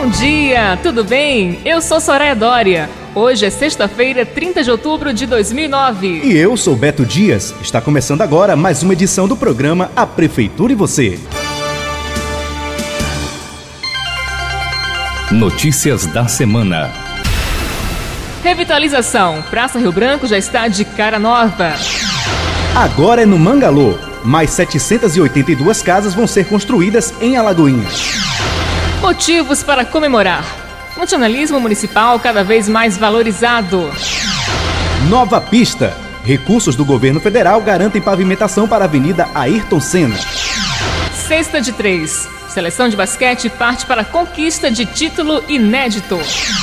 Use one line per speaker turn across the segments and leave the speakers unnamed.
Bom dia, tudo bem? Eu sou Soraya Dória. Hoje é sexta-feira, 30 de outubro de 2009.
E eu sou Beto Dias. Está começando agora mais uma edição do programa A Prefeitura e Você.
Notícias da semana.
Revitalização. Praça Rio Branco já está de cara nova.
Agora é no Mangalô. Mais 782 casas vão ser construídas em Alagoinhas.
Motivos para comemorar. Funcionalismo municipal cada vez mais valorizado.
Nova pista. Recursos do governo federal garantem pavimentação para a Avenida Ayrton Senna.
Sexta de 3. Seleção de basquete parte para a conquista de título inédito.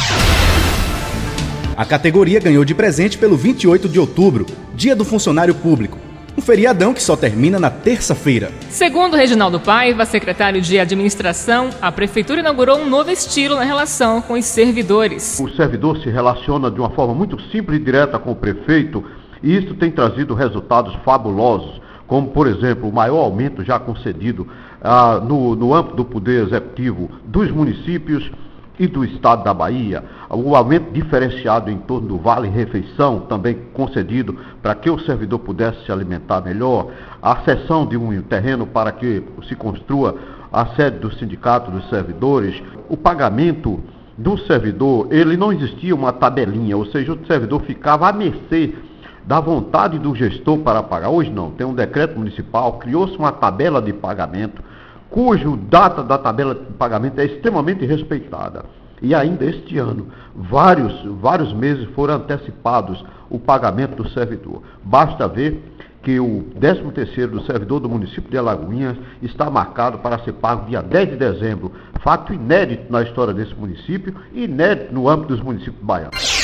A categoria ganhou de presente pelo 28 de outubro, Dia do Funcionário Público. Um feriadão que só termina na terça-feira.
Segundo Reginaldo Paiva, secretário de Administração, a Prefeitura inaugurou um novo estilo na relação com os servidores.
O servidor se relaciona de uma forma muito simples e direta com o prefeito, e isso tem trazido resultados fabulosos, como, por exemplo, o maior aumento já concedido no âmbito do Poder Executivo dos municípios e do Estado da Bahia, o aumento diferenciado em torno do vale-refeição, também concedido para que o servidor pudesse se alimentar melhor, a cessão de um terreno para que se construa a sede do Sindicato dos Servidores, o pagamento do servidor, ele não existia uma tabelinha, ou seja, o servidor ficava à mercê da vontade do gestor para pagar. Hoje não, tem um decreto municipal, criou-se uma tabela de pagamento, cujo data da tabela de pagamento é extremamente respeitada. E ainda este ano, vários meses foram antecipados o pagamento do servidor. Basta ver que o 13º do servidor do município de Alagoinhas está marcado para ser pago dia 10 de dezembro. Fato inédito na história desse município e inédito no âmbito dos municípios baianos.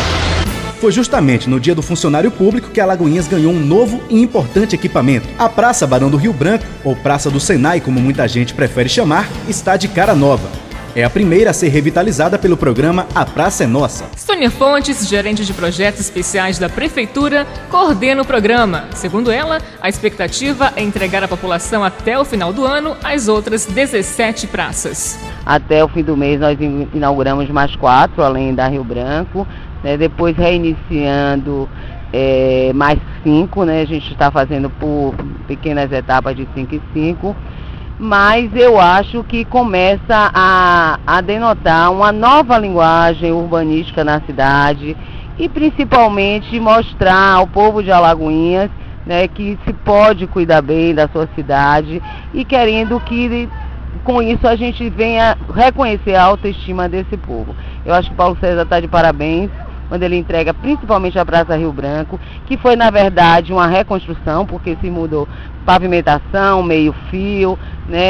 Foi justamente no Dia do Funcionário Público que Alagoinhas ganhou um novo e importante equipamento. A Praça Barão do Rio Branco, ou Praça do Senai, como muita gente prefere chamar, está de cara nova. É a primeira a ser revitalizada pelo programa A Praça é Nossa.
Sônia Fontes, gerente de projetos especiais da Prefeitura, coordena o programa. Segundo ela, a expectativa é entregar à população até o final do ano as outras 17 praças.
Até o fim do mês nós inauguramos mais 4, além da Rio Branco. Depois reiniciando mais 5, né? A gente está fazendo por pequenas etapas de 5 em 5, mas eu acho que começa a denotar uma nova linguagem urbanística na cidade e principalmente mostrar ao povo de Alagoinhas, né, que se pode cuidar bem da sua cidade e querendo que com isso a gente venha reconhecer a autoestima desse povo. Eu acho que Paulo César está de parabéns quando ele entrega principalmente a Praça Rio Branco, que foi na verdade uma reconstrução, porque se mudou pavimentação, meio-fio,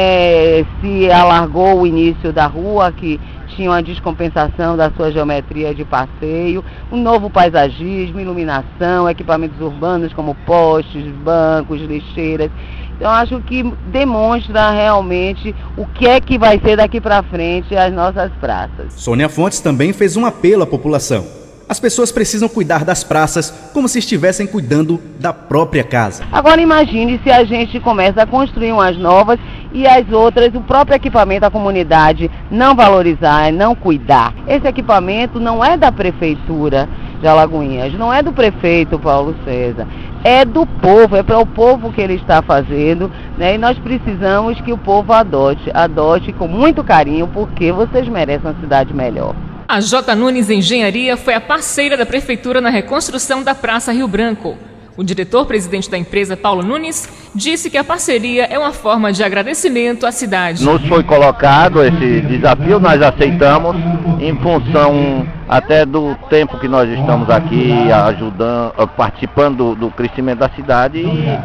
né, se alargou o início da rua, que tinha uma descompensação da sua geometria de passeio, um novo paisagismo, iluminação, equipamentos urbanos como postes, bancos, lixeiras. Então acho que demonstra realmente o que é que vai ser daqui para frente as nossas praças.
Sônia Fontes também fez um apelo à população. As pessoas precisam cuidar das praças como se estivessem cuidando da própria casa.
Agora imagine se a gente começa a construir umas novas e as outras, o próprio equipamento, a comunidade não valorizar, não cuidar. Esse equipamento não é da Prefeitura de Alagoinhas, não é do prefeito Paulo César, é do povo, é para o povo que ele está fazendo, né? E nós precisamos que o povo adote com muito carinho, porque vocês merecem uma cidade melhor.
A J. Nunes Engenharia foi a parceira da Prefeitura na reconstrução da Praça Rio Branco. O diretor-presidente da empresa, Paulo Nunes, disse que a parceria é uma forma de agradecimento à cidade.
Nos foi colocado esse desafio, nós aceitamos, em função até do tempo que nós estamos aqui ajudando, participando do crescimento da cidade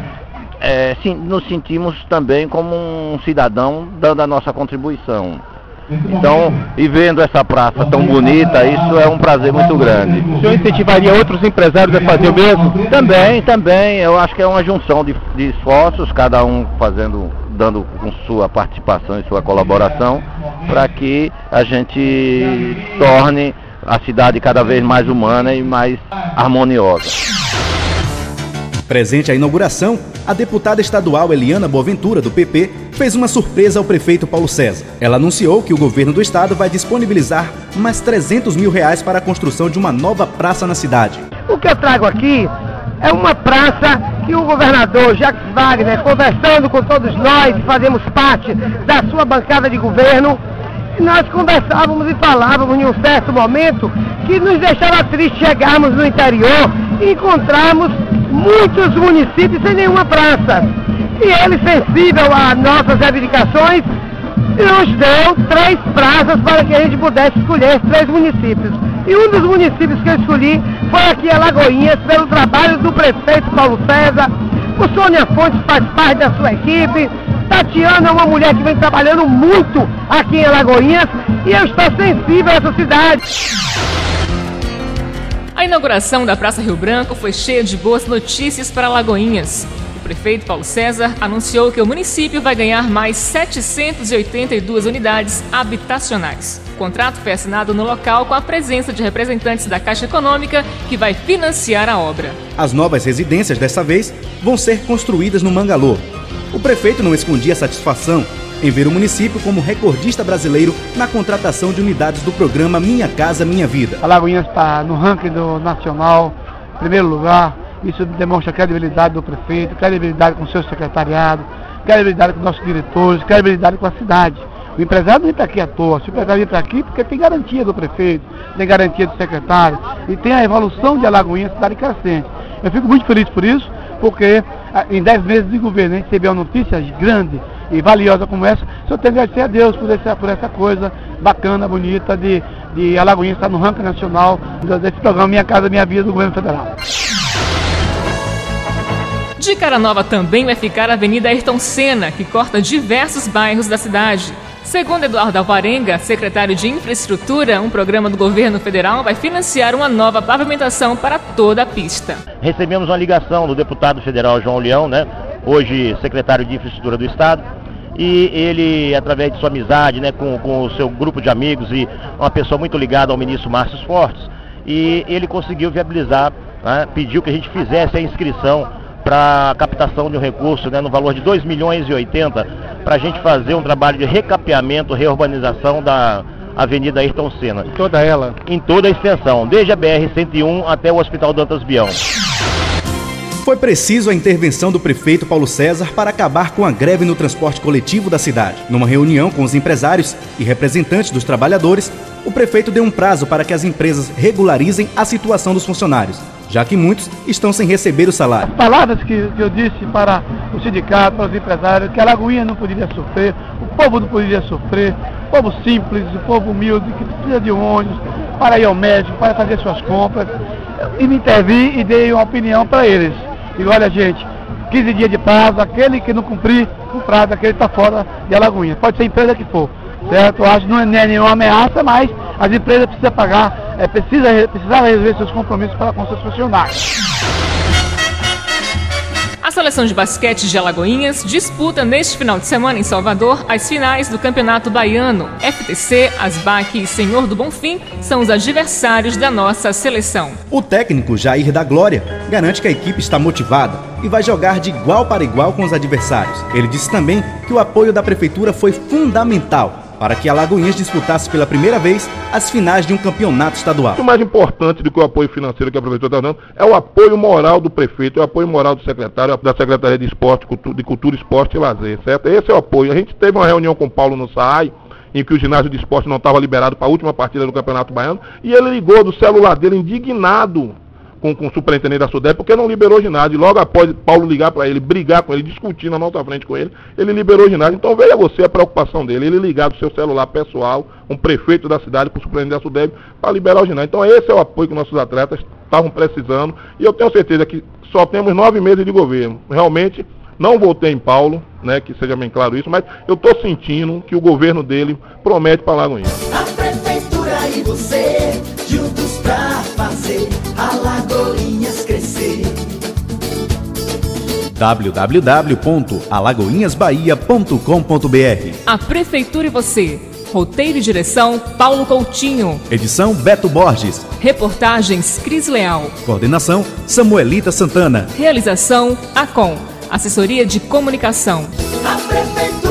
e nos sentimos também como um cidadão dando a nossa contribuição. Então, e vendo essa praça tão bonita, isso é um prazer muito grande.
O senhor incentivaria outros empresários a fazer o mesmo?
Também, eu acho que é uma junção de esforços, cada um dando com sua participação e sua colaboração, para que a gente torne a cidade cada vez mais humana e mais harmoniosa.
Presente à inauguração, a deputada estadual Eliana Boaventura, do PP, fez uma surpresa ao prefeito Paulo César. Ela anunciou que o governo do estado vai disponibilizar mais R$300 mil para a construção de uma nova praça na cidade.
O que eu trago aqui é uma praça que o governador Jacques Wagner, conversando com todos nós, fazemos parte da sua bancada de governo, nós conversávamos e falávamos em um certo momento que nos deixava triste chegarmos no interior e encontrarmos muitos municípios sem nenhuma praça. E ele, sensível às nossas reivindicações, nos deu 3 praças para que a gente pudesse escolher 3 municípios. E um dos municípios que eu escolhi foi aqui Alagoinhas, pelo trabalho do prefeito Paulo César. O Sônia Fontes faz parte da sua equipe. Tatiana é uma mulher que vem trabalhando muito aqui em Alagoinhas e eu estou sensível a essa cidade.
A inauguração da Praça Rio Branco foi cheia de boas notícias para Alagoinhas. O prefeito Paulo César anunciou que o município vai ganhar mais 782 unidades habitacionais. O contrato foi assinado no local com a presença de representantes da Caixa Econômica, que vai financiar a obra.
As novas residências, dessa vez, vão ser construídas no Mangalô. O prefeito não escondia satisfação em ver o município como recordista brasileiro na contratação de unidades do programa Minha Casa Minha Vida.
Alagoinhas está no ranking do nacional, em primeiro lugar. Isso demonstra credibilidade do prefeito, credibilidade com o seu secretariado, credibilidade com nossos diretores, credibilidade com a cidade. O empresário não vem para aqui à toa, o empresário vem para aqui porque tem garantia do prefeito, tem garantia do secretário e tem a evolução de Alagoinhas, cidade crescente. Eu fico muito feliz por isso, porque em 10 meses de governo a gente recebeu uma notícia grande e valiosa como essa. Só tenho que agradecer a Deus por essa coisa bacana, bonita de Alagoinhas estar no ranking nacional desse programa Minha Casa Minha Vida do governo federal.
De cara nova também vai ficar a Avenida Ayrton Senna, que corta diversos bairros da cidade. Segundo Eduardo Alvarenga, secretário de Infraestrutura, um programa do governo federal vai financiar uma nova pavimentação para toda a pista.
Recebemos uma ligação do deputado federal João Leão, hoje secretário de Infraestrutura do Estado, e ele, através de sua amizade com o seu grupo de amigos e uma pessoa muito ligada ao ministro Márcio Fortes, e ele conseguiu viabilizar, pediu que a gente fizesse a inscrição para a captação de um recurso no valor de R$2,80 milhões para a gente fazer um trabalho de recapeamento, reurbanização da Avenida Ayrton Senna.
Toda ela?
Em toda a extensão, desde a BR-101 até o Hospital Dantas Bião.
Foi preciso a intervenção do prefeito Paulo César para acabar com a greve no transporte coletivo da cidade. Numa reunião com os empresários e representantes dos trabalhadores, o prefeito deu um prazo para que as empresas regularizem a situação dos funcionários, já que muitos estão sem receber o salário.
As palavras que eu disse para o sindicato, para os empresários, que a Alagoinha não poderia sofrer, o povo não poderia sofrer, o povo simples, o povo humilde, que precisa de um ônibus para ir ao médico, para fazer suas compras, e me intervi e dei uma opinião para eles. E olha, gente, 15 dias de prazo, aquele que não cumprir o prazo, aquele está fora de Alagoinha. Pode ser a empresa que for, certo? Eu acho que não é nenhuma ameaça, mas as empresas precisam pagar, precisam resolver seus compromissos para com seus funcionários.
A seleção de basquete de Alagoinhas disputa neste final de semana em Salvador as finais do Campeonato Baiano. FTC, Asbac e Senhor do Bonfim são os adversários da nossa seleção.
O técnico Jair da Glória garante que a equipe está motivada e vai jogar de igual para igual com os adversários. Ele disse também que o apoio da prefeitura foi fundamental para que Alagoinhas disputasse pela primeira vez as finais de um campeonato estadual.
O mais importante do que o apoio financeiro que a prefeitura está dando é o apoio moral do prefeito, é o apoio moral do secretário, da Secretaria de Esporte, de Cultura, Esporte e Lazer, certo? Esse é o apoio. A gente teve uma reunião com o Paulo no SAAI, em que o ginásio de esporte não estava liberado para a última partida do Campeonato Baiano, e ele ligou do celular dele indignado com o superintendente da SUDEP, porque não liberou o ginásio. Logo após Paulo ligar para ele, brigar com ele, discutir na nossa frente com ele, ele liberou o ginásio. Então veja você a preocupação dele, ele ligar do seu celular pessoal, um prefeito da cidade, para o superintendente da SUDEP, para liberar o ginásio. Então esse é o apoio que nossos atletas estavam precisando, e eu tenho certeza que só temos 9 meses de governo. Realmente, não votei em Paulo, que seja bem claro isso, mas eu estou sentindo que o governo dele promete para Alagoinhas.
A prefeitura e você, juntos pra fazer Alagoinhas crescer.
www.alagoinhasbahia.com.br.
A prefeitura e você, Roteiro e direção, Paulo Coutinho.
Edição, Beto Borges.
Reportagens, Cris Leal.
Coordenação, Samuelita Santana.
Realização, ACOM, Assessoria de Comunicação.
A Prefeitura